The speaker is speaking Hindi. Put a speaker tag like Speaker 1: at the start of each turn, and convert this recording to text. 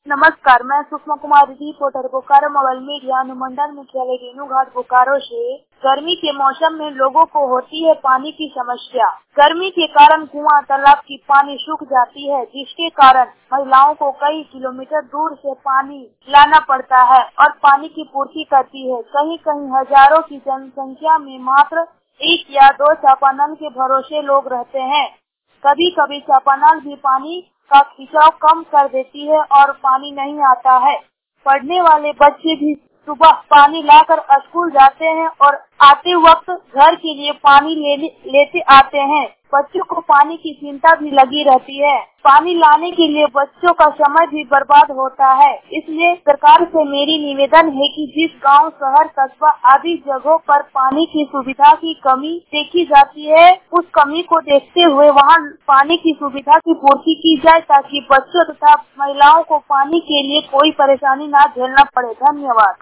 Speaker 1: नमस्कार, मैं Sushma Kumari reporter Bokaro mobile media अनुमंडल मुख्यालय रेणुघाट बोकारो से। गर्मी के मौसम में लोगों को होती है पानी की समस्या। गर्मी के कारण कुआं तालाब की पानी सूख जाती है, जिसके कारण महिलाओं को कई किलोमीटर दूर से पानी लाना पड़ता है और पानी की पूर्ति करती है। कहीं कहीं हजारों की जनसंख्या में मात्र 1 या 2 चापानल के भरोसे लोग रहते हैं। कभी कभी चापानल भी पानी का खिंचाव कम कर देती है और पानी नहीं आता है। पढ़ने वाले बच्चे भी सुबह पानी लाकर स्कूल जाते हैं और आते वक्त घर के लिए पानी लेते आते हैं। बच्चों को पानी की चिंता भी लगी रहती है। पानी लाने के लिए बच्चों का समय भी बर्बाद होता है। इसलिए सरकार से मेरी निवेदन है कि जिस गांव, शहर, कस्बा आदि जगहों पर पानी की सुविधा की कमी देखी जाती है, उस कमी को देखते हुए वहां पानी की सुविधा की पूर्ति की जाए, ताकि बच्चों तथा महिलाओं को पानी के लिए कोई परेशानी न झेलना पड़े। धन्यवाद।